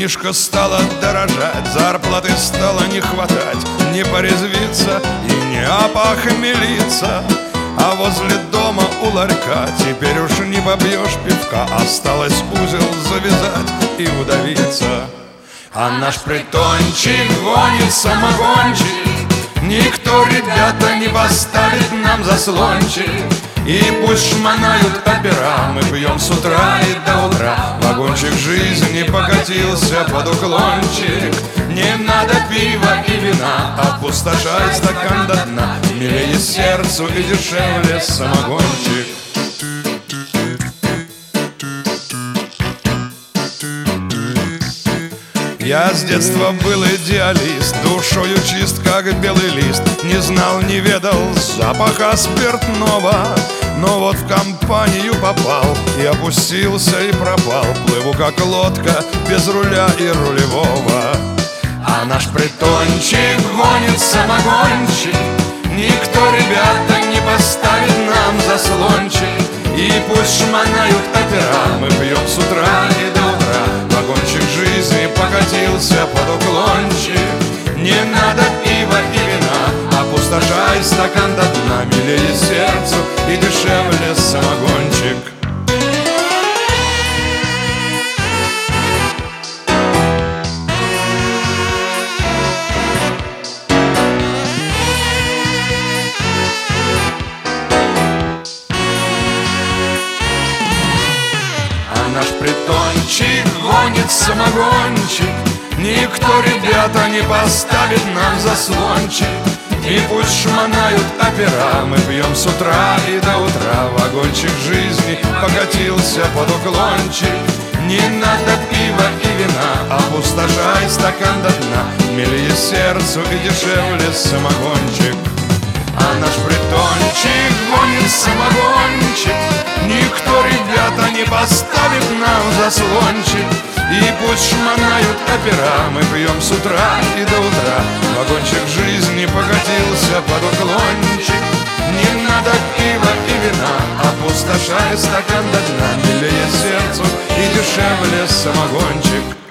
Винишко стало дорожать, зарплаты стало не хватать. Не порезвиться и не опохмелиться, а возле дома у ларька теперь уж не побьешь пивка. Осталось узел завязать и удавиться. А наш притончик гонит самогончик, никто, ребята, не поставит нам заслончик. И пусть шмонают опера, мы пьем с утра и до утра. Вагончик жизни покатился под уклончик. Не надо пива и вина, опустошай стакан до дна. Милее сердцу и дешевле самогончик. Я с детства был идеалист, душою чист, как белый лист. Не знал, не ведал запаха спиртного, но вот в компанию попал и опустился и пропал. Плыву, как лодка, без руля и рулевого. А наш притончик гонит самогончик, никто, ребята, не поставит нам заслончик. И пусть шмонают опера, мы пьем с утра и до утра. Вагончик жизни покатился под уклончик. Не надо пива и вина, опустошай стакан до дна. Милее сердцу и дешевле самогончик. Наш притончик гонит самогончик, никто, ребята, не поставит нам заслончик. И пусть шмонают опера, мы пьем с утра и до утра. Вагончик жизни покатился под уклончик. Не надо пива и вина, опустошай стакан до дна. Милее сердцу и дешевле самогончик. А наш притончик гонит самогончик, никто, ребята, не поставит нам заслончик. И пусть шмонают опера, мы пьем с утра и до утра. Вагончик жизни покатился под уклончик. Не надо пива и вина, опустошай стакан до дна. Милее сердцу и дешевле самогончик.